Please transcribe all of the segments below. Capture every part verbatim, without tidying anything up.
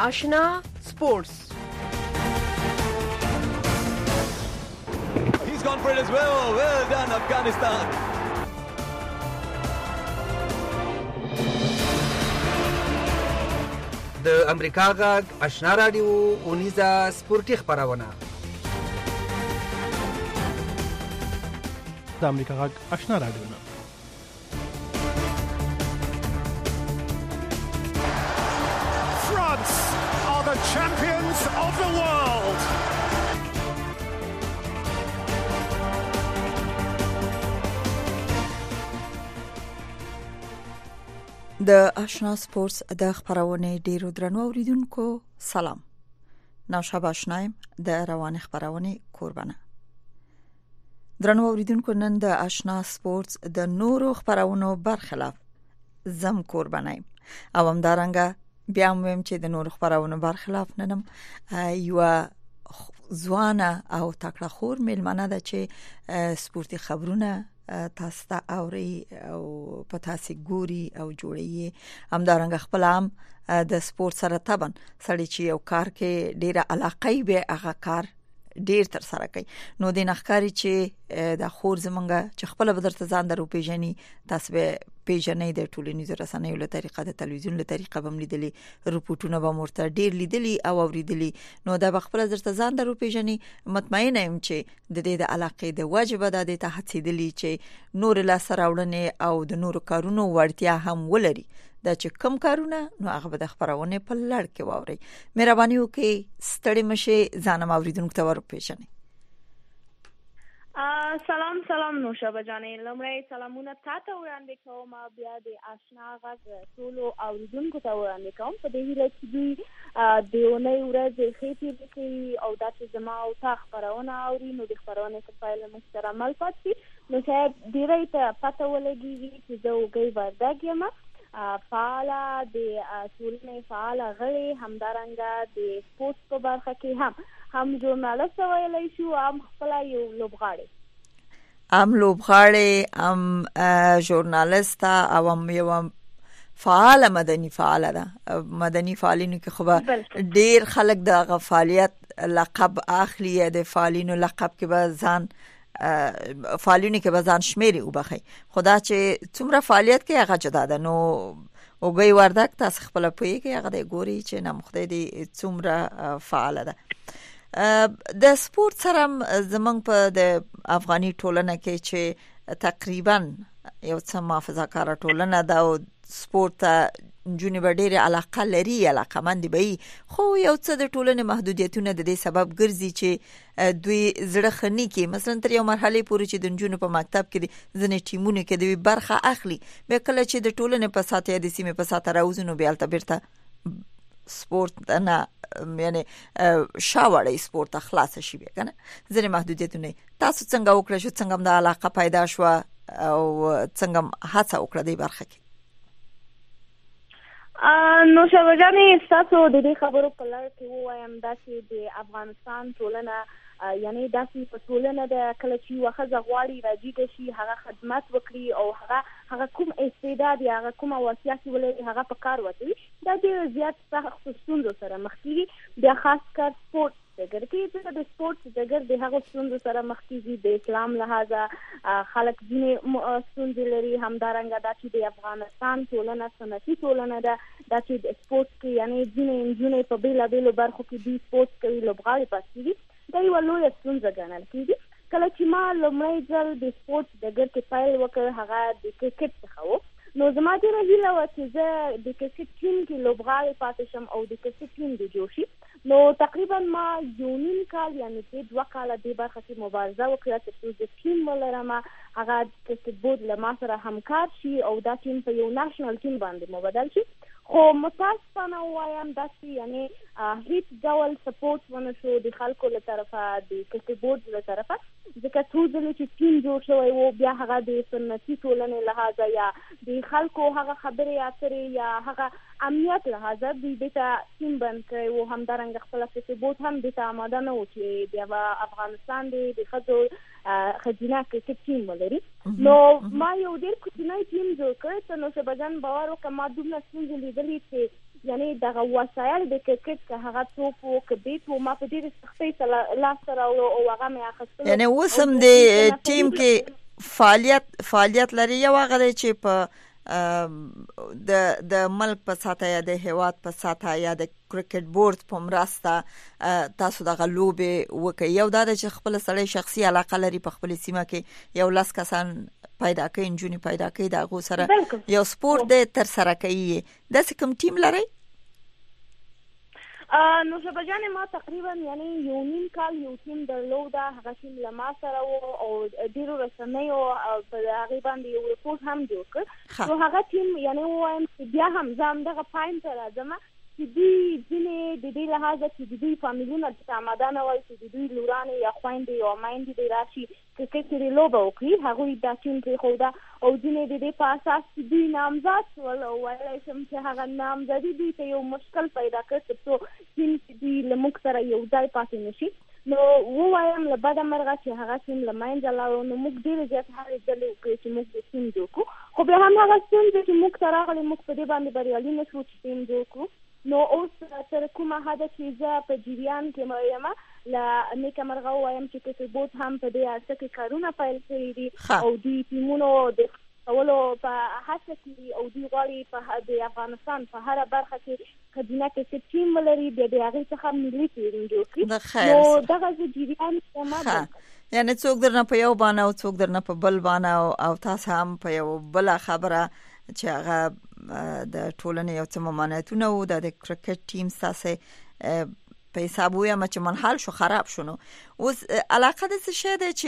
آشنا سپورتس. He's gone for it as well. Well done, Afghanistan. د امریکا غږ آشنا رادیو اونیزه سپورتي خبرونه. د امریکا غږ آشنا رادیو نه France are the champions of the world. د آشنا سپورتس د خبرونه ډیرو درنو اوریدونکو سلام. نوشابه آشنایم د روان خبرونه قربانه. درنو اوریدونکو نن د آشنا سپورتس د نورو خبرونو برخلاف زم قربانایم او هم دارنګه بیا هم چې د نورو خبرونو برخلاف ننم یو ځوانه او تکړه خور ملمنه ده چې سپورتي خبرونه تاسو ته اوري او په تاسو ګوري او جوړي هم دارنګ خپل هم د سپورت سره تبن سړی چې یو کار کې ډیره علاقه به هغه کار ډیر تر سره کوي. نو د نخکاری چې د خور زمونږه چې خپل بدرته ځان درو پیژني تاسو به پیژنې د ټولنیزو رسنیو له طریقه د تلویزیون له طریقه به ملیدلي رپورټونه به مرته ډیر لیدلي او اوریدلي. نو دا خپل درته ځان درو پیژني مطمئنه يم چې د دې د علاقې د واجب د دې ته هڅېدلي چې نور لا سراوړنه او د نور کارونو ورتیا هم ولري. دا چې کم کارونه نو هغه به د خبرونه په لړ کې واوري. مهرباني وکړئ ستړي مشه ځانم اوریدونکو ته ور پیژنئ. سلام سلام نوشابه جانې لمړی سلامونه تاسو وړاندې کوم بیا د آشنا غږ ټولو اوریدونکو ته وړاندې کوم په دې هیله چې دوی د اونۍ ورځ خېټې کوي او دا چې زما او تاسو خبرونه اوري نو د خبرونه په پایله مستر عمل پاتې نو شاید ډیرې ته پته ولګي چې زه وګي وردګ یم فعاله د ټولنې فعاله غړي همدارنګه د سپورت په برخه کې هم هم ژورنالیست ویلای شو هم خپل یو لوبغاړی هم لوبغاړی هم ژورنالیست او هم یو فعال مدني فعال ده. مدني فعالینو کې خو ډیر خلک د فعالیت لقب اخلي د فعالینو لقب کې به ځان فعالینو کې به ځان شمیري وبخي. خدا چې څومره فعالیت کې هغه جدا ده. نو اوګي وردک تاسو خپل پوي کې هغه د ګوري چې نام خدای دې څومره فعال ده. د سپورت سره زمنګ په د افغاني ټولنه کې چې تقریبا یو څه محافظه‌کار ټولنه ده او سپورت جونې ډېره علاقه لري علاقه مند به خو یو څه د ټولنې محدودیتونه د دې سبب ګرځي چې دوی زړه خني کې مثلا تر یو مرحله پورې چې د جنونو په مکتب کې ځنې ټیمونه کې دوی برخه اخلي به کله چې د ټولنې په ساتي د سیمه په ساتره راوځنو بیا البته بیرته سپورت نه یعنی شاوړې سپورت خلاص شي به کنه ځنې محدودیتونه تاسو څنګه وکړئ چې څنګه د علاقه پیدا شو او څنګه هڅه وکړه د برخه کې. نو شوجانې تاسو د دې خبرو په لړ کې وایم دا چې د افغانستان ټولنه یعنی داسې په ټولنه د کله چې وخزه غواړي راځي شي هغه خدمت وکړي او هغه هغه کوم استعداد یا هغه کوم وسیله ولري هغه په کار وځي دا ډېر زیات سخت ستونزو سره مخ کیږي. بیا خاص کر سپورت دګر کې د سپورت دګر د هغه ستونزو سره مخ کیږي. د اسلام لحاظه خلک ځینې ستونزې لري همدارنګه دا چې د افغانستان ټولنه سنتي ټولنه ده دا چې د سپورت کې یعنی ځینې ځینې په بیلا بیلو برخو کې د سپورت کوي لوبغاړي پاتې دا یو لوی ستونزه ګڼل کېږي. کله چې ما لومړی ځل د سپورت دګر کې پیل وکړ هغه د کرکټ څخه و نو زما ډېره هیله وه چې زه د کرکټ ټیم کې لوبغاړی پاتې شم او د کرکټ ټیم د جوړ شي. نو تقریبا ما یو نیم کال یعنی دوه کاله دې برخه کې مبارزه وکړه چې د ټیم ولرم هغه کرکټ بورډ له ما سره همکار شي او دا ټیم په یو نېشنل ټیم باندې مبادل شي. خو متاسفانه وایم دا چې یعنی هیڅ ډول سپورت ونه شو د خلکو له طرفه د کرکټ بورډ له طرفه ځکه څو ځله چې ټیم جوړ شوی و بیا هغه د سنتي ټولنې لحاظه یا د خلکو هغه خبرې اترې یا هغه امنیت لحاظه دوی دې ټیم بند کړی و همدارنګه خپل کرکټ بورډ هم دې ته آماده نه و چې بیا افغانستان د ښځو خځینه کرکټ ټیم ولري. نو ما یو ډېر کوچنی ټیم جوړ کړی ته نو شبجان باور وکړه ما دومره ستونزې لیدلې چې یعنی دغه وسایل د کرکټ که هغه توپ او که بیت او ما په ډېرې سختۍ سره لاس سره او هغه مې اخیستلو. یعنی اوس هم د ټیم کې فعالیت فعالیت لري یو هغه دی چې په د د ملک په ساته یا د هیواد په ساته یا د کرکټ بورډ په مرسته تاسو دغه لوبې وکړئ. یو دا چې خپل سړی شخصي علاقه لري په خپل سیمه کې یو لاس کسان پیدا کوي انجونی پیدا کوي دغه سره یو سپورت د تر سره کوي. د کوم ټیم لري؟ نو شبجان ما تقریبا یعنی یو نیم کال یو ټیم درلوده. هغه ټیم له ما سره و او ډیرو رسنیو په هغه باندې یو ریپورت هم جوړ کړ. نو هغه ټیم یعنی وایم چې بیا هم ځم دغه پاین ته راځم چې دوی ځینې د دې لحاظه چې د دوی فامیلونه د آمادانه وای چې د دوی لورانې یا خویندې یا میندې د راشي کرکټ کې لوبه وکړي هغوی دا ټیم پرېښوده او ځینې د دې په اساس چې دوی نامزاد شول او ویلی شم چې هغه نامزدي دوی ته یو مشکل پیدا کړ تر څو ټیم چې دوی له موږ سره یو ځای پاتې نه شي. نو ووایم له بده مرغه چې هغه ټیم له منځه لاړو نو موږ ډېرې زیات هلې ځلې وکړې چې موږ د ټیم جوړ کړو. خو بیا هم هغه ستونزې چې موږ ته راغلې موږ په دې باندې بریالي نه شو چې ټیم جوړ کړو. نو اوس تر کومه حده چې زه په جریان کې یم له نیکه مرغه ووایم چې کرکټ بورډ هم په دې اړه کې کارونه پیل کړي دي او دوی ټیمونو د ښولو په هڅه کې او دوی غواړي په د افغانستان په هره برخه کې ښځینه کرکټ ټیم ولري بیا د هغې څخه ملي ټیم جوړ کړي. نو دغه زه جریان یم یعنی څوک درنه په یو باندې او څوک درنه په بل باندې او تاسو هم په یو بله خبره چې هغه د ټولنې یو څه ممانعتونه وو د کرکټ ټیم تاسو په حساب ویم چې منحل شو خراب شونه. اوس علاقه د څه شی دی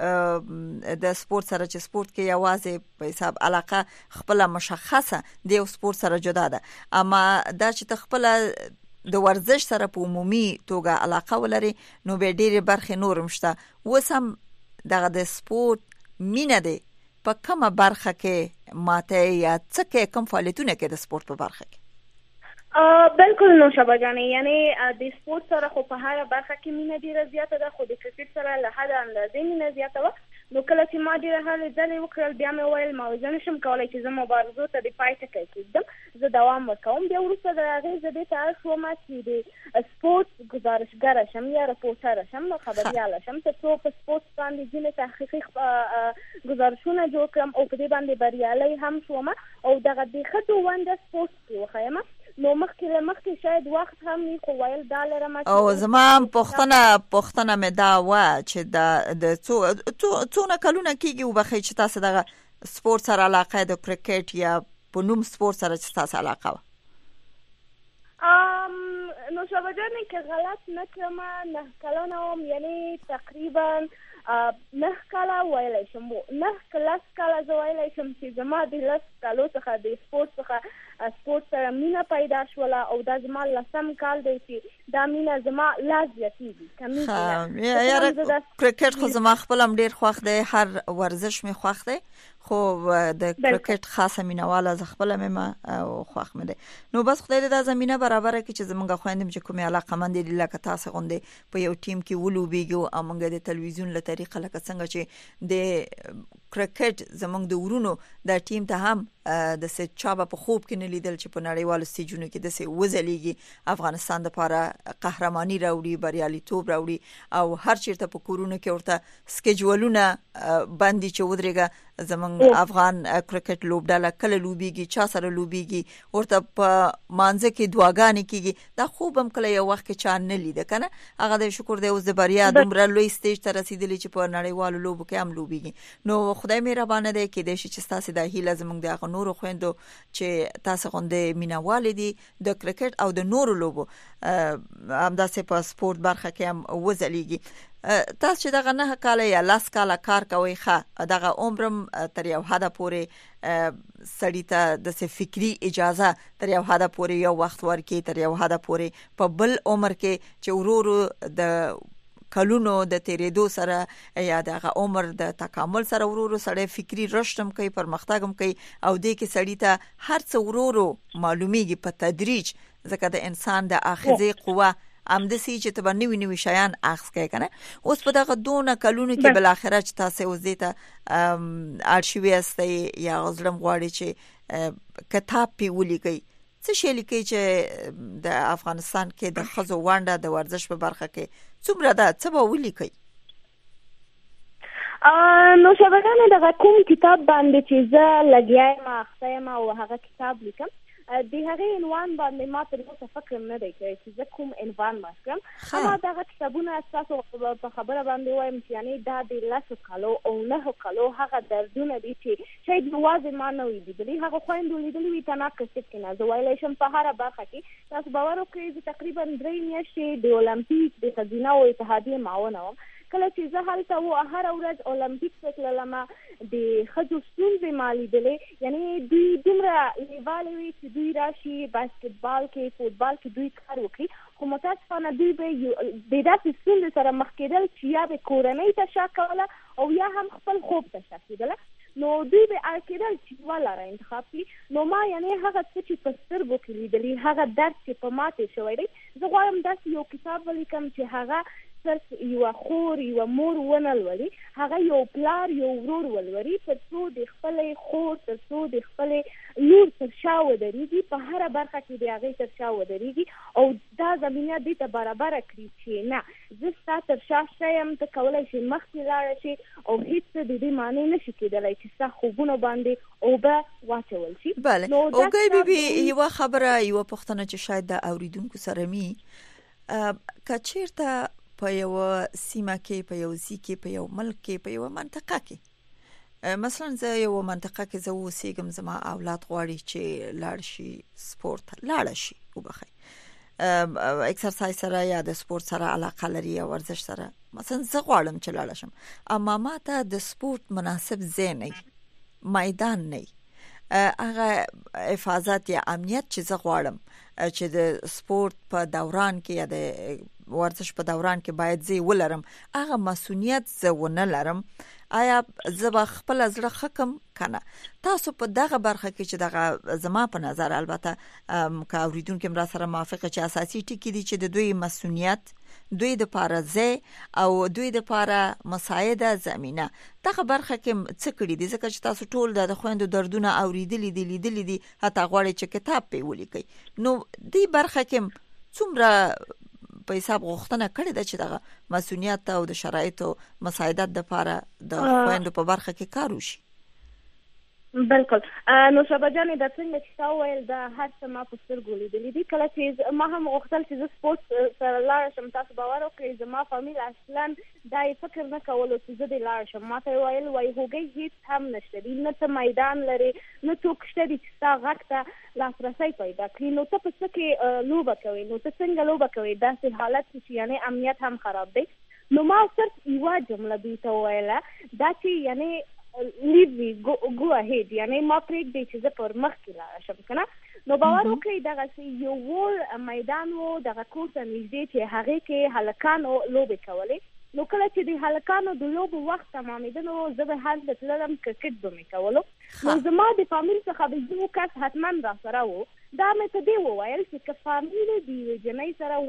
چې د سپورت سره چې سپورت کې یوازې په حساب علاقه خپل مشخصه د یو سپورت سره جدا ده اما دا چې خپل د ورزش سره په عمومي توګه علاقه ولري نو به ډېرې برخې نورم شته. اوس هم دغه د سپورت مینه دی په کومه برخه کې ماته یا څه کې کوم فعالیتونه کې د سپورت په برخه کې؟ بالکل نو شبا جانې یعنی د سپورت سره خو په هره برخه کې مینه ډیره زیاته ده خو د کرکټ سره له حده اندازې مینه زیاته وه. نو کله چې ما ډیره هلې ځلې وکړل بیا مې وویل ما زه نشم کولی چې زه مبارزو ته د پای ټکی کېږدم زه دوام ورکوم. بیا وروسته د هغې زه دې ته اړ شوم چې د سپورت ګزارشګره شم یا رپورټره شم خبریاله شم تر څو په سپورت باندې ځینې تحقیقي ګزارشونه جوړ کړم او په دې باندې بریالی هم شوم او دغه د ښځو ونډه سپورت کې وښیم. نو مخکې له مخکې شاید وخت هم وي خو ویل دا لرم او زما پوښتنه پوښتنه مې دا وه چې د څونه کلونه کېږي وبخئ چې تاسو دغه سپورت سره علاقه د کرکټ یا په نوم سپورت سره چې تاسو علاقه وه؟ نو شبا جانې که غلط نه کړم نه کلونه وم یعنی تقریبا نه کاله ویلی شم نه لس کاله زه ویلی شم چې زما د لس کالو څخه د سپورت څخه سپورت سره مینه پیدا شوله او دا زما لسم کال دی چې دا مینه زما لا زیاتېږي کمیږي. یاره کرکټ خو زما خپل هم ډېر خوښ دی هر ورزش مې خوښ دی خو د کرکټ خاصه مینواله زه خپله مې او خوښ مې دی. نو بس خدای دې دا زمینه برابره کړي چې زموږ خویندې چې کومې علاقه‌مندې دي لکه تاسو غوندې په یو ټیم کې ولوبېږو او موږ د تلویزیون له طریقه لکه څنګه چې د کرکټ زموږ د ورونو دا ټیم ته هم د څه چا به په خوب کې نه لیدل چې په نړیوالو سټیجونو کې داسې وځلیږي افغانستان دپاره قهرماني راوړي بریالیتوب راوړي او هر چیرته په کورونو کې ورته سکیجولونه باندې چې ودرېږه زموږ افغان کرکټ لوبډله کله لوبېږي چا سره لوبېږي ورته په مانځه کې دعاګانې کېږي. دا خوب هم کله یو وخت کې چا نه لیده که نه هغه د شکر دی اوس د بریا دومره لوی سټیج ته رسېدلي چې په نړیوالو لوبو کې هم لوبېږي. نو خدای مهربانه دی کېدای شي چې ستاسې دا هیله زموږ د هغه نورو خویندو چې تاسو غوندې مینهوالې دي د کرکټ او د نورو لوبو همداسې په سپورت برخه کې هم وځلیږي. تاسو چې دغه نه کاله یا لس کاله کار کوئ ښه دغه عمرم تر یو حده پورې سړي ته داسې فکري اجازه تر یو حده پورې یو وخت ورکړي تر یو حده پورې په بل عمر کې چې ورو ورو د کلونو د تیریدو سره یا دغه عمر د تکامل سره ورو ورو سړی فکري رشد هم کوي پرمختګ هم کوي او دې کې سړي ته هر څه ورو ورو معلومیږي په تدریج ځکه د انسان د آخذې قوه همداسې چې ته به نوي نوي شیان اخذ کوې که نه. اوس په دغه دونه کلونو کې بالاخره چې تاسې اوس دې ته اړ شوي یاستئ یا زړه م غواړي چې کتاب پې ولیکئ څه شی لیکي چې د افغانستان کې د ښځو ونډه د ورزش په برخه کې څومره ده، څه به ولیکي؟ نو شبګانې دغه کوم کتاب باندې چې زه لګیا یم اخته یم او هغه کتاب لیکم، د هغې عنوان باندې ما تر اوسه فکر نه دی کړی چې زه کوم عنوان ورکړم. اما دغه کتابونه ستاسو په خبره باندې وایم چې یعنې دا د لسو کالو او نهو کالو هغه دردونه دي چې شاید یوازې ما نه وي لیدلي، هغه خویندو لیدلي وي تناک کسب کې نه. زه ویلی شم په هره برخه کې تاسو باور وکړئ زه تقریبا درې میاشتې د اولمپیک د ښځینه او اتحادیې معاونه وم. کله چې زه هلته و هره ورځ اولمپیک ته تللمه، د ښځو ستونزې ما لیدلې، یعنې دوی دومره لیوالې وي چې دوی راشي باسکټبال کې فوټبال کې دوی کار وکړي، خو متاسفانه دوی به د داسې ستونزې سره مخ کېدل چې یا به کورنۍ ته شا کوله او یا هم خپل خوب ته شا کېدله. نو دوی به اړ کېدل چې یوه لاره انتخاب کړي. نو ما یعنې هغه څه چې په سترګو کې لیدلي، هغه درد چې په ما تېر شوی دی، زه غواړم داسې یو کتاب ولیکم چې هغه صرف یوه خور یوه مور ونه لولي، هغه یو پلار یو ورور ولولي، تر څو د خپلې خور تر څو د خپلې لور تر شا ودرېږي، په هره برخه کې د هغې تر شا ودرېږي او دا زمینه دې ته برابره کړي چې نه زه ستا تر شا ښه یم، ته کولی شي مخکې لاړه شي او هېڅ څه د دې معنی نه شي کېدلی چې ستا خوبونو باندې اوبه واچول شي. بله اوګۍ بیبي، یوه خبره یوه پوښتنه چې شاید د اوریدونکو سره می، که چېرته په یو سیمه کې، په یو ځای کې، په یو ملک کې، په یو منطقه کې، مثلا زه یو منطقه کې زه اوسېږم، زما اولاد غواړي چې لاړ شي سپورت لاړه شي وبخئ اکسرسایز سره یا د سپورت سره علاقه لري یا ورزش سره، مثلا زه غواړم چې لاړه شم، اما ما ته د سپورت مناسب ځای نه، میدان نه، هغه حفاظت یا امنیت چې زه غواړم چې د سپورت په دوران کې یا د ورزش په دوران کې باید زه ولرم، هغه مسؤلیت زه ونه لرم، آیا زه به خپل زړه ښه کم کنه؟ تاسو په دغه برخه کې چې دغه زما په نظر البته که اوریدونکو مرا سره موافقه چې اساسي ټکي دي چې د دوی مسؤلیت، دوی د پاره ځای او دوی د پاره مساعده زمينه، دغه برخه کې څه کړی دي؟ ځکه چې تاسو ټول د خويندو دردونه اوریدلي دي لیدلي دي، حتی غواړي چې کتاب په ولیکي، نو دې برخه کې څومره په حساب غوښتنه کړې ده چې دغه مسؤلیت او د شرایطو مساعدت د لپاره د خويندو په برخه کې کار وشي؟ بالکل. نو شبا جانې د څنګه چې تا وویل د هر څه ما په سترګو لیدلي دي. کله چې ما هم غوښتل چې زه سپورټ سره لاړه شم، تاسو باور وکړئ زما فامیل اصلا دا یې فکر نه کولو چې زه دې لاړه شم. ما ته یې ویل وایي هوګۍ هېڅ هم نشته دي، نه ته میدان لرې، نه څوک شته دي چې ستا غږ ته لاسرسی پیدا کړي، نو ته په څه کې لوبه کوې، نو ته څنګه لوبه کوې؟ داسې حالت چې یعنې امنیت هم خراب دی. نو ما صرف یوه جمله دوی ته وویله، دا چې یعنې leave me, go, go ahead، یعنی ما پرېږدی چې زه پر مخ کې لاړه شم که نه. نو باور وکړئ دغسې یو وړ میدان و، دغه کور ته نږدې چې هغې کې هلکانو لوبې کولې. نو کله چې د هلکانو د لوبو وخت تمامېده نو زه به هلته تللم، کرکټ به مې کولو. نو زما د فامیل څخه به یو کس حتما را سره و، دا مې ته دې وویل چې که فامیل د یوې جنۍ سره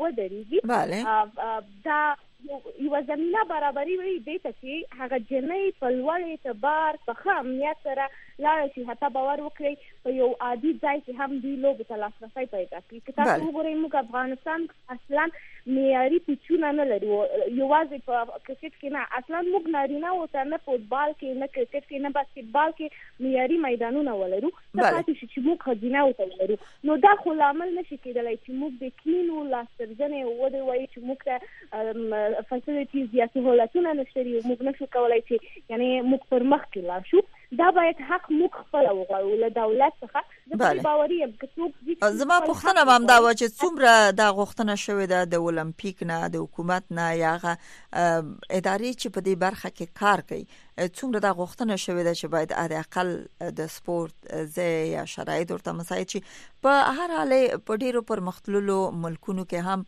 ودرېږي دا یوه زمینه برابري وي دې ته چې هغه جنۍ په لوړ اعتبار په ښه امنیت سره لاړه شي. حتی باور وکړئ په یو عادي ځای کې هم دوی لوبو ته لاسرسی پیدا کړي. که تاسو وګورئ موږ افغانستان اصلا معیاري پیچونه نه لرو، یوازې په کرکټ کې نه، اصلا موږ نارینهو ته نه فوټبال کې نه کرکټ کې نه باسکټبال کې معیاري میدانونه ولرو، څه پاتې شي چې موږ ښځینهو ته ولرو. نو دا خو لامل نشي کېدلی چې موږ د کلینو لاسرځنې ودې وایي چې موږ ته فیسیلیټیز یا سهولتونه نشته دي، موږ نشو کولی چې یعنې موږ پر مخ کې لاړ شو. دا باید حق موږ خپله وغواړو له دولت څخه. زه پرې باوري یم که څوک زما پوښتنه به همدا وه چې څومره دا غوښتنه شوې ده د اولمپیک نه، د حکومت نه، یا هغه ادارې چې په دې برخه کې کار کوي، څومره دا غوښتنه شوې ده چې باید حداقل د سپورت ځای یا شرایط ورته مساعد شي. په هر حال په ډېرو پرمختللو ملکونو کې هم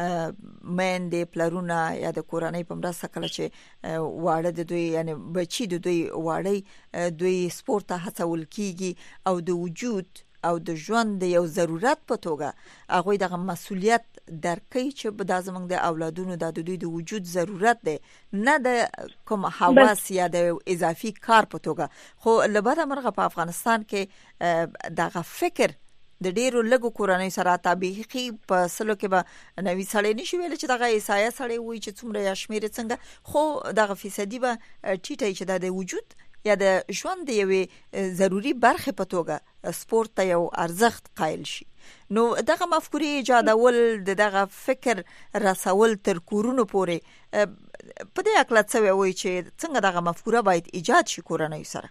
میندې، پلرونه یا د کورنۍ په مرسته کله چې واړه د دوی یعنې بچي د دوی واړی دوی سپورت ته هڅول کیږي او د وجود او د ژوند د یو ضرورت په توګه هغوی دغه مسؤلیت درکوي چې دا زموږ د اولادونو د دوی د وجود ضرورت دی، نه د کوم حواس یا د اضافي کار په توګه. خو له بده مرغه په افغانستان کې دغه فکر د ډیرو لګو کورنۍ سره تابعي په سلو کې به نوي سړی نشي ویل چې دغه ایسایا سړی وي چې څومره یا شمیر څنګه خو دغه فیصدي به ټیټه چې د وجود یا د ژوند د یوې ضروری برخه په توګه سپورت ته یو ارزښت قائل شي. نو دغه مفکورې ایجادول دغه فکر رسول تر کورونو پورې په دې اکلا څه وایي چې څنګه دغه مفکوره باید ایجاد شي کورنۍ سره؟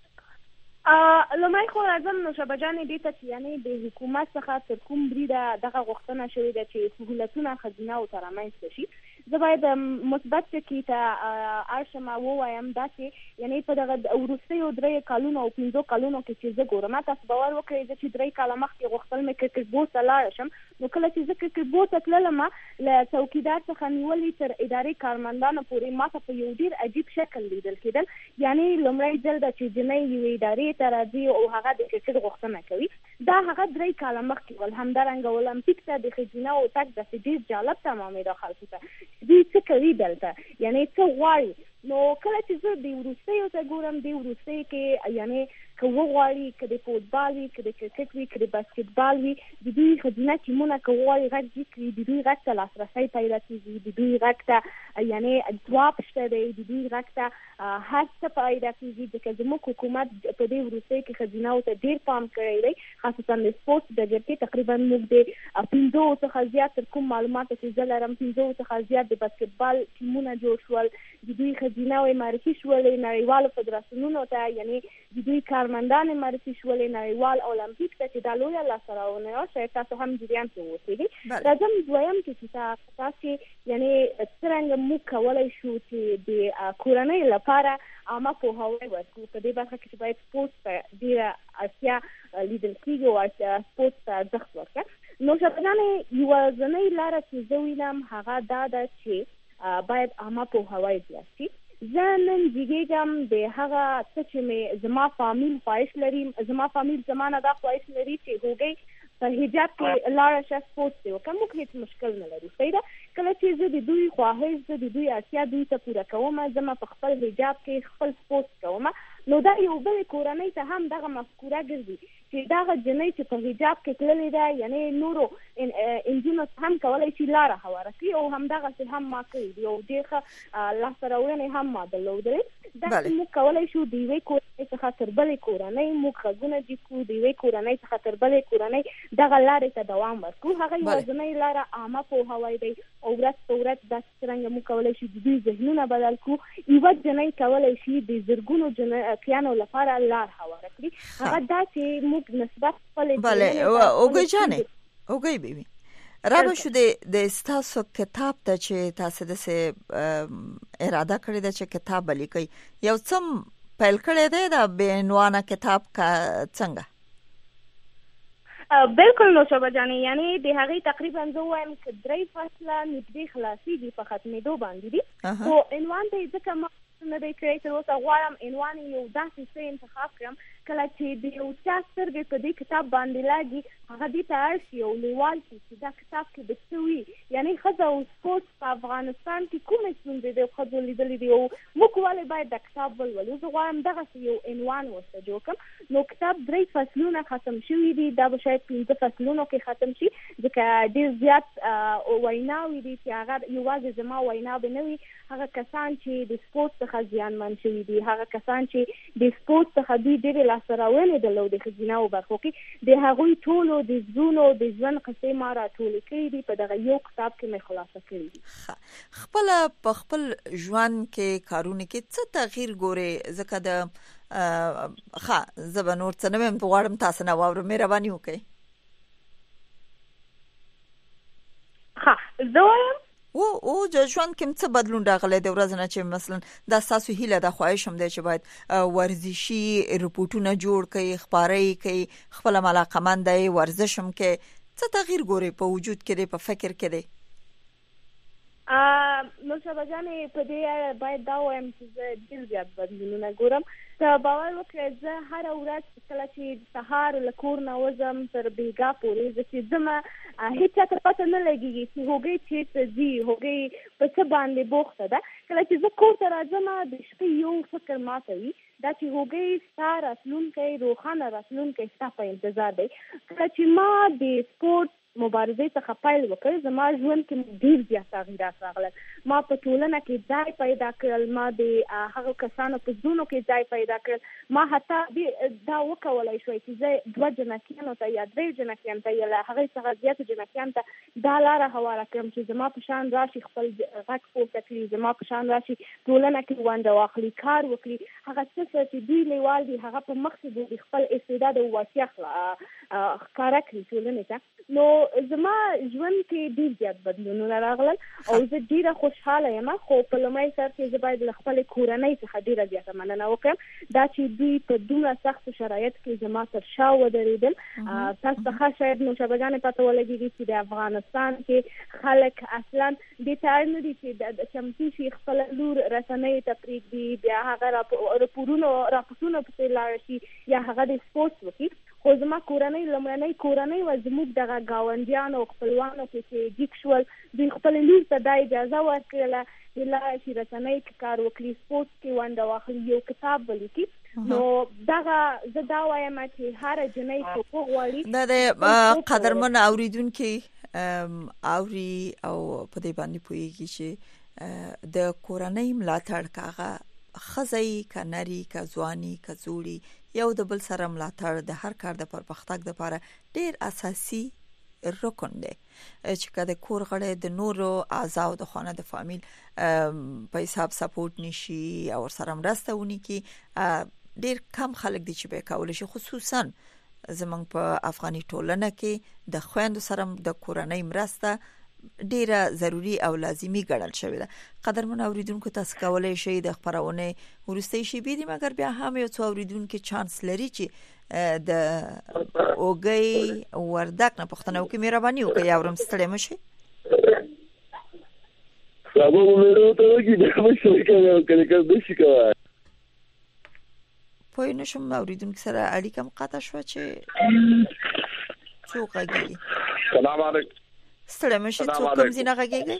ا لمای خو اعظم نوشابه جان دې ته یعنی د حکومت څخه تر کوم بریده دغه غوښتنه شوې ده چې سہولتونه خزینه او ترمنځ شي. زه باید مثبت کې ته ارشم او وایم دا چې یعنی په دغه ورستیو درې کالونو او پنځو کالونو کې چې زه ګورم تاسو باور وکړئ چې درې کاله مخکې غوښتل مې کرکټ بورډ ته لاړ شم، نو کله چې زه کرکټ بورډ ته تللم له څوکیدار څخه نیولې تر ادارې کارمندانو پورې ماته په یو ډیر عجیب شکل لیدل کېدل. یعنی لومړی ځل د چې جنۍ یوې ادارې ته راځي او هغه د کرکټ غوښتنه کوي، دا هغه درې کاله مخکې ول. همدارنګه اولمپیک ته د ښځینه او تګ د ډیر جالب تمامې د خلکو ته دوی څه کوي دلته، یعنی څه غواړي. نو کله چې زه د وروستیو ته ګورم د وروستیو کې یعنی که وغواړي که د فوټبال وي که د کرکټ وي که د باسکټبال وي د دوی ښځینه ټیمونه که وغواړي غږ وکړي د دوی غږ ته لاسرسی پیدا کېږي، د دوی غږ ته یعنی ځواب شته دی، د دوی غږ ته هر څه پیدا کېږي. ځکه زموږ حکومت په دې وروستیو کې ښځینهو ته ډېر پام کړی دی، خاصتا د سپورټس ډګر کې تقریبا موږ د پنځو څخه زیات تر کوم معلومات چې زه لرم پنځو څخه زیات د باسکټبال ټیمونه جوړ شول، د دوی ښځینهو معرفي شولې نړیوالو فدراسیونونو ته، یعنی د دوی کارمندان معرفي شولې نړیوال اولمپیک ته چې دا لویه لاسته راوړنه وه. شاید تاسو هم جریان کې اوسېږئ. راځم دویم کې چې تاسو یعنی څرنګه موږ کولی شو چې د کورنۍ لپاره عامه پوهاوی ورکړو په دې برخه کې چې باید سپورټ ته ډېره اړتیا لیدل کېږي او سپورټ ته ارزښت ورکړه. نو شاګردانې یوازینۍ لاره چې زه وینم هغه دا ده چې باید عامه پوهاوی زیات شي. زه نن جګېږم د هغه څه چې مې زما فامیل خواهش لري، زما فامیل زما نه دا خواهش لري چې هغوی په حجاب کې لاړه شه سپورټ دی وکړه، موږ هېڅ مشکل نه لرو. صحیح ده. کله چې زه د دوی خواهش زه د دوی اړتیا دوی ته پوره کوم، زه په خپل حجاب کې خپل سپورټ کوم، نو دا یو بل کورنۍ ته هم دغه مفکوره ګرځي چې دغه جنۍ چې په حجاب کې تللې ده یعنی نورو انجونو هم کولی شي لاره هواره کړي او همدغسې هم ما کړي دي او ډېر ښه لاسته راوړنې هم ما درلودلې. داسې موږ کولی شو د یوې کورنۍ څخه تر بلې کورنۍ موږ غږونه جګ کړو، د یوې کورنۍ څخه تر بلې کورنۍ دغه لارې ته دوام ورکړو. هغه یوازینۍ لاره عامه پوهاوی دی او ورځ په ورځ داسې څرنګه موږ کولی شو د دوی ذهنونه بدل کړو. یوه جنۍ کولی شي د زرګونو جنکیانو لپاره لار هواره کړي. هغه دا چې موږ نسبت خپلې بله اوږۍ جانې اوږۍ بیبي رابه شو د ستاسو کتاب ته چې تاسو داسې اراده کړې ده چې کتاب ولیکئ، یو څه پیل کړی دی د بې عنوانه کتاب کا څنګه؟ بالکل نوشابه جانې، یعنی د هغې تقریبا زه وایم که درې فصله نږدې خلاصېږي په ختمېدو باندې دي، خو عنوان ته یې ځکه ما نه دی کړی تر اوسه غواړم عنوان یو داسې څه انتخاب کړم کله چې د یو چا سترګې په دې کتاب باندې لاګي هغه دې ته اړ شي او لیوال شي چې دا کتاب کې د څه وي، یعنی ښځه او سپورټ په افغانستان کې کومې ستونزې د ښځو لیدلې دي او موږ ولې باید دا کتاب ولولو. زه غواړم دغسې یو عنوان ورته جوړ کړم. نو کتاب درې فصلونه ختم شوي دي، دا به شاید پنځه فصلونو کې ختم شي ځکه ډېر زیات ویناوې دي چې هغه یوازې زما ویناوې نه وي، هغه کسان چې د سپورټ څخه زیانمن شوي دي، هغه کسان چې د سپورټ څخه دوی ډېرې لاسته راوړنې درلودې ښځینهو برخو کې، د هغوی ټولو د زړونو د ژوند قصې ما راټولې کړي دي، په دغه یو کتاب کې مې خلاصه کړي دي. خپله په خپل ژوند کې کارونه کې څه تغییر ګورې؟ ځکه د ښه زه به نور څه نه ویم، غواړم تاسو نه واورم، مهرباني وکړئ. ښه زه وایم او او د ژوند کې څه بدلون راغلی د ورځ نه چې مثلا دا ستاسو هیله ده خواهش هم دی چې باید ورزشي رپورټونه جوړ کړئ، خپاره یې کړئ، خپله علاقمنده یې ورزش هم کړئ، څه تغییر ګورئ په وجود کې دی، په فکر کې دی؟ نوشابه جانې په دې اړه باید دا وایم چې زه ډېر زیات بدلونونه ګورم. ته باور وکړئ زه هره ورځ کله چې سهار له کور نه وځم تر بیګا پورې زه چې ځمه هېڅ چاته پته نه لګېږي چې هغوی چېرته ځي هغوی په څه باندې بوخته ده. کله چې زه کور ته راځم د شپې یو فکر ماته وي دا چې هغوی ستا راتلونکی روښانه راتلونکی ستا په انتظار دی. کله چې ما د سپورټ مبارزې څخه پیل وکړ زما ژوند کې ډېر زیات تغییرات راغلل. ما په ټولنه کې ځای پیدا کړل، ما د هغو کسانو په زړونو کې ځای پیدا کړل. ما حتی دا وکولی شوی چې زه دوه جنکیانو ته یا درې جنکیانو ته یا له هغې څخه زیاتو جنکیانو ته دا لاره هواره کړم چې زما په شان راشي خپل غږ پورته کړي، زما په شان راشي ټولنه کې ونډه واخلي، کار وکړي. هغه څه چې دوی لیوال دي هغه په مخ کې د خپل استعداد او وړتیا ښکاره کړي ټولنې ته. نو زما ژوند کې ډېر زیات بدلونونه راغلل او زه ډېره خوشحاله یم. خو په لومړي سر کې زه باید له خپلې کورنۍ څخه ډېره زیاته مننه وکړم دا چې دوی په دومره سختو شرایطو کې زما تر شا ودرېدل. تاسو ته ښه شاید نوشابه جانې پته ولګېږي چې د افغانستان کې خلک اصلا دې ته اړ نه دي چې چمتو شي خپله لور رسنیو ته پرېږدي، بیا هغه راپورونو راپورټونه پسې لاړه شي یا هغه د سپورټس وکړي. خو زما کورنۍ لومړنۍ کورنۍ وه زموږ دغه ګاونډیانو او خپلوانو کې چې جیک شول دوی خپلې لور ته دا اجازه ورکړله چې لاړه شي رسنیو کې کار وکړي، سپورټس کې ونډه واخلي، یو کتاب ولیکي. نو دغه زه دا وایم چې هره جنۍ حقوق غواړي. دا د قدرمن اوریدونکي اوري او په دې باندې پوهیږي چې د کورنۍ ملاتړ کاغه خزای کا نری کا ځواني کا زوړي یو د بل سره ملاتړ د هر کار د پرمختګ لپاره ډیر اساسي رکن دی چې کله کور غړي د نورو اعضاء د خانه د فامیل په حساب سپورټ نشي او سره مرسته ونی کی ډیر کم خلک دي چې به کول شي. خصوصا زمونږ په افغاني ټولنه کې د خويندو سره د کورنۍ مرسته ډیره ضروری او لازمی ګڼل شوې ده. قدرمن اوریدونکو تاسو کولای شئ د خبرونه ورستۍ شي بيدي مګر بیا هم یو څو اوریدونکو چانس لري چې د اوګي وردک نه پښتنو کې مهرباني وکړي او رم ستړي مشي. سبا مې ته وګورئ دا مشي کوي کله کله شي کوي. په نشم اوریدونکو سره اړیکه مقاطع شو چې څوک راګي. سلام علیکم. ستړي مشي څوک کوم ځای نه راګي؟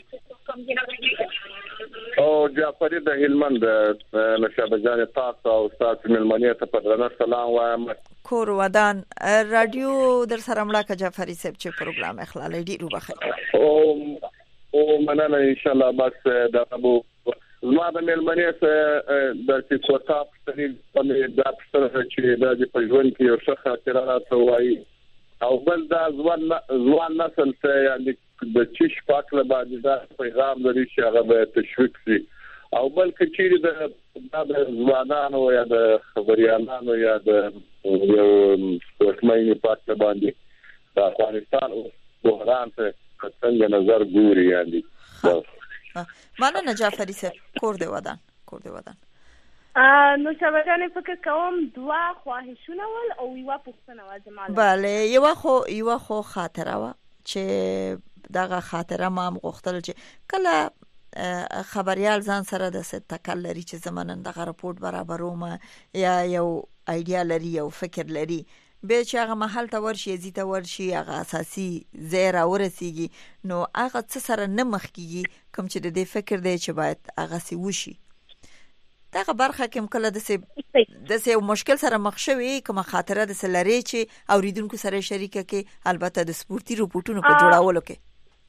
او جعفری د هلمند نوشابه جان تاسو او تاسو ملمنه ته په درنه سلام وایم. کور ودان رادیو در سره مړه جعفری صاحب چې پروګرام اخلال دی رو بخیر. او او مننه ان شاء الله. بس دا ابو زما د ملمنه څخه د کوټا په دې د اپستر چې د پښون کې یو څه خاطرات وایي او بل دا ځوان ځوان نسل ته یعنی د چش پاکله باندې دا پیغام لري چې هغه به تشویق شي او بل کچېری د ځوانانو یا د خبريالانو یا د حکومتي پاکله باندې د افغانستان او بحران ته څنګه نظر ګوري یعنی. مننه جعفری صاحب. کور دی ودان کور دی ودان. نو شبکانه فکر کوم دوا خواهشونه ول او یو پښتنه وازماله. بله یو خو یو خو خاطره وا چې دغه خاطره ما غوښتل چې کله خبريال ځان سره د ست تکل لري چې زمونږ دغه رپورت برابروم یا یو ایډیا لري یو فکر لري به چې هغه محل ته ورشي زیته ورشي هغه اساسي زیرا ورسیږي نو هغه څه سره نه مخ کیږي کوم چې د دې فکر دی چې باید هغه سی وشي. دغه برخه کوم کله د سه د سه مشکل سره مخ شوي کوم خاطره د سلری چې اوریدونکو سره شریکه کې البته د سپورتي رپورټونو په جوړاولو کې.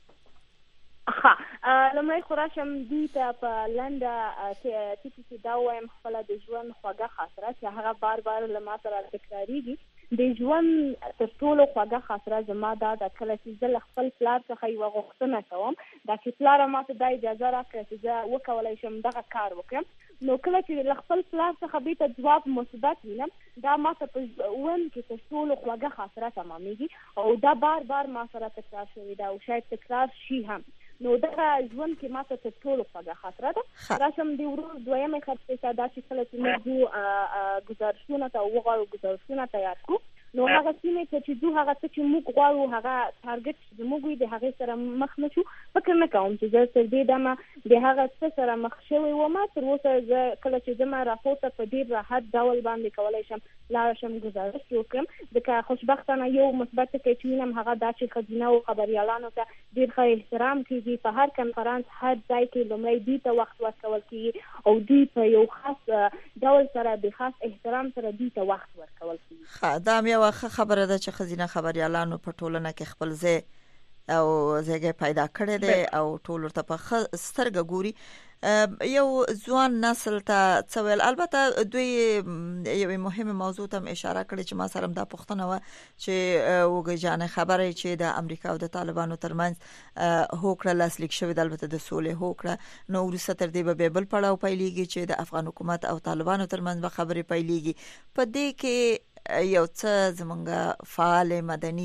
ها لمړی خوراشم دي ته په لنډه چې چې دا وایم خپل د ژوند خوږه خاطره چې هغه بار بار لمه سره تکراریږي. د ژوند تر ټولو خوږه خاطره زما دا د کله چې زه خپل پلار څخه یو غوښتنه کوم دا چې پلار ماته د اجازه راکړي چې زه وکولای شم دغه کار وکړم. نو کله چې خپل پلار څخه به ته جواب مثبت وینم دا ماته په ون کې تر ټولو خوږه خاطره تمامېږي او دا بار بار ما سره تکرار شوی دا او شاید تکرار شي هم. نو دغه ژوند کې ماته تر ټولو خوږه خاطره ده. راشم دی ورور دویمه خاطره دا چې کله چې موږ ګزارشونه ته وغواړو ګزارشونه تیار کړو نو هغه سیمه ته چې دوه هغه چې موږ غواړو هغه ټارګټ زموږ وي د هغه سره مخ نشو فکر نه کوم چې زه تر دې دمه د هغه څه سره مخ شوی و ما تر اوسه زه کله چې زما راپورته په ډیر راحت ډول باندې کولای شم لاړ شم گزارش وکړم ځکه خوشبختانه یو مثبت کې چې وینم هغه دا چې خزینه او خبريالانو ته ډیر ښه احترام کیږي په هر کنفرانس هر ځای کې لومړی دوی ته وخت ورکول کیږي او دوی په یو خاص ډول سره د خاص احترام سره دوی ته وخت ورکول کیږي. ښه دا مې واخه خبره ده چې خزینه خبريالانو په ټولنه کې خپل ځای او ځای پیدا کړی دی او ټول ورته په سترګه ګوري. یو ځوان نسل ته څویل البته دوی یو مهمه موضوع ته اشاره کړې چې ما سره دا پوښتنه و چې وګجانه خبره چې د امریکا او د طالبانو ترمنځ هوکړه لاسلیک شوې د البته د سولې هوکړه نو ورسته تر دې به بل پړاو پیلېږي چې د افغان حکومت او طالبانو ترمنځ به خبرې پیلېږي. په دې کې یو څه زمونږ فعال مدني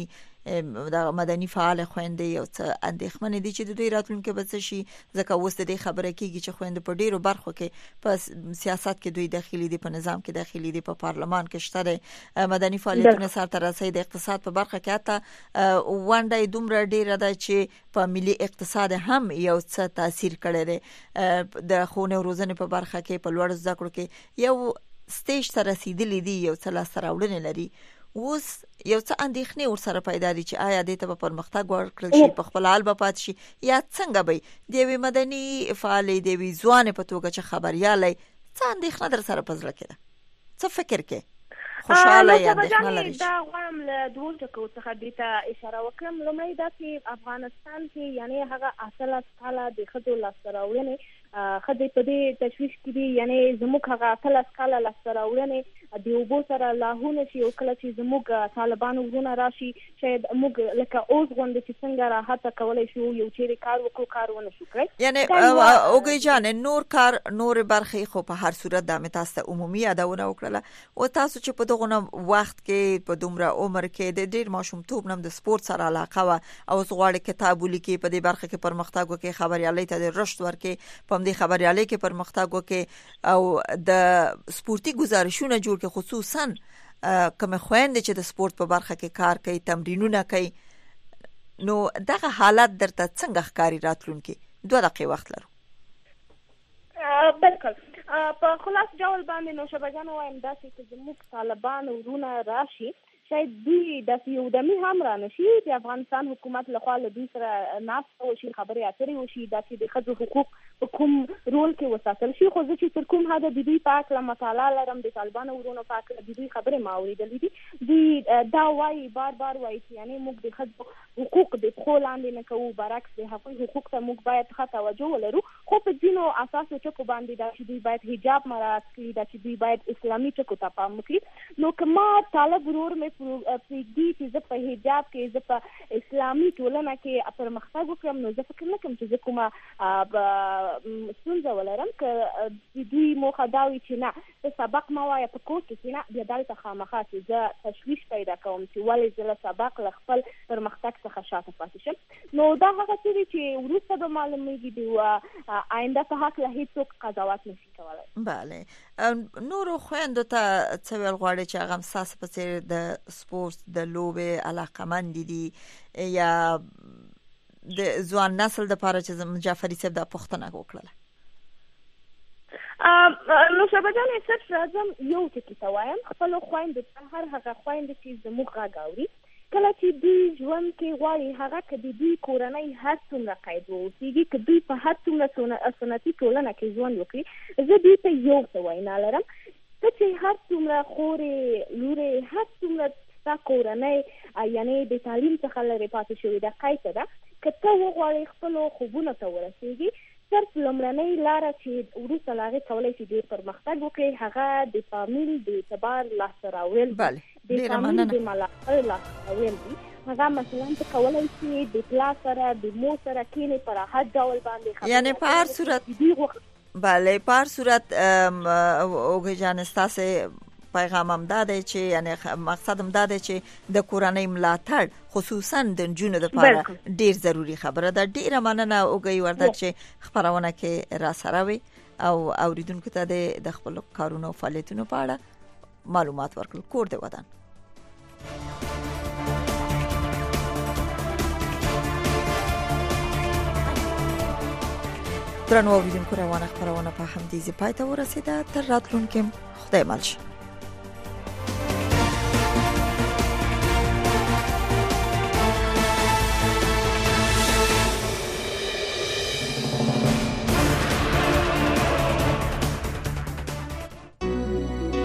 د مدني فعال خويندې یو څه اندېښمنې دي چې د دوی راتلونکي به څه شي ځکه اوس د دې خبره کیږي چې خويندې په ډیرو برخو کې په سیاست کې دوی داخلي دي په نظام کې داخلي دي په پارلمان کې شته مدني فعالیتونه سره رسي د اقتصاد په برخه کې حتی وانډای دومره ډیره ده چې په ملي اقتصاد هم یو څه تاثیر کړی دی د خونه روزنې په برخه کې په لوړ زده کړو کې یو سټیج ته رسیدلی دي یو څه لاس راوړنې لري. اوس یو څه اندېښنې ورسره پیدا دي چې آیا دې ته په پرمختګ ورکړل شي په خپل حال به پات شي یا څنګه به د یوې مدني فعالې د یوې ځوانې په توګه چې خبريالۍ څه اندېښنه در سره په زړه کې ده څه فکر کې خوشاله یا اندېښنه لري؟ دا غواړم له دوه ټکو څخه دې ته اشاره وکړم. لومړی دا چې افغانستان کې یعنی هغه اصله سکاله د ښځو لاسته راوړنې خدای په دې تشویش کې دي یعنی زموږ هغه اصله سکاله لاسته راوړنې د اوبو سره لاهونه شي او کله چې زموږ طالبانو ورونه راشي شاید موږ لکه اوس غونډه چې څنګه راحت کولای شو یو چیرې کار وکړو کار ونه شو کړی یعنی اوګي جان نور کار نور برخې خو په هر صورت د متاسه عمومي یادونه وکړه او تاسو چې په دغه وخت کې په دومره عمر کې د ډیر ماشومتوب نم د سپورت سره علاقه و او غواړي کتاب ولیکي په دې برخه کې پرمختګ وکړي خبريالۍ ته د رشد ورکړي په دې خبريالۍ کې پرمختګ وکړي او د سپورتي گزارشونه جوړ کې خصوصا کوم خويندې چې د سپورت په برخه کې کار کوي تمرینونه کوي نو دغه حالت درته څنګه ښکاری راتلونکي دوه دقیقې وخت لرو. بالکل په خلاص ډول باندې نو شبګان وایم دا چې زموږ طالبان ورونه راشي شاید دوی د یو دمي هم را نشي د افغانستان حکومت له خوا له دوی سره ناست او شي خبرې اترې وشي دا چې د ښځو حقوق په کوم رول کې وساتل شي خو چې تر کوم حد د دوی پاک له مطالعه لرم د طالبانو ورونو پاک د دوی خبرې ما اورېدلې دي دوی دا وایي بار بار وایي چې یعنی موږ د ښځو حقوق د خو لاندې نه کوو برعکس د هغوی حقوق ته موږ باید ښه توجه ولرو خو په ځینو اساسو ټکو باندې دا چې دوی باید حجاب مراعات کړي دا چې دوی باید اسلامي ټکو ته پام وکړي نو که ما طالب ورور مې پرېږدي چې زه په حجاب کې زه په اسلامي ټولنه کې پرمختګ وکړم نو زه فکر نه کوم چې زه کومه ستونزه ولرم که دوی موخه دا وي چې نه زه سبق ما وایه په کور کې چې نه بیا دلته خامخا چې زه تشویش پیدا کوم چې ولې زه له سبق له خپل پرمختګ څخه شاته پاتې شم نو دا هغه څه دي چې وروسته به معلومیږي د آینده په هکله هیڅوک قضاوت نشي کولی. بله نورو خویندو ته څه ویل غواړي چې هغه هم ستاسو په څېر د سپورت د لوبې علاقمند دي یا د ځوان نسل د پاره چې جعفري صاحب دا پوښتنه وکړله؟ نو شبګانې صرف راځم یو ټکي ته وایم خپلو خویندو ته هر هغه خویندې چې زموږ غږ اوري کله چې دوی ژوند کې غواړي هغه که د دوی کورنۍ هر څومره قید واوسېږي که دوی په هر څومره سنتي ټولنه کې ژوند وکړي زه دوی ته یو څه وینا لرم ته چې هر څومره خورې لورې هر څومره ستا کورنۍ یعنی د تعلیم څخه لرې پاتې شوې ده قیده ده که ته وغواړې خپلو خوبونو ته ورسېږي صرف لومړنۍ لاره چې وروسته له هغې کولی شي ډېر پرمختګ وکړي هغه د فامیل د اعتبار لاسته راوړل د فامیل د ملاتړ لاسته راوړل دي هغه مثلا ته کولی شي د پلار سره د مور سره کښېنې په راحت ډول باندې یعنی په هر صورت بله په هر صورت اوږې جان ستاسې پیغام هم دا دی چې یعنی مقصد هم دا دی چې د کورنۍ ملاتړ خصوصا د نجونو لپاره ډیر ضروری خبره ده. ډیره مننه اوږې وردک چې خبرونه کې را سره وي او اوریدونکو ته د خپل کارونو او فعالیتونو په اړه معلومات ورکړل. کور دې ودان. درنو اوریدونکو روانه خبرونه په همدې ځای پای ته ورسیده. تر راتلونکي خدای مل شه.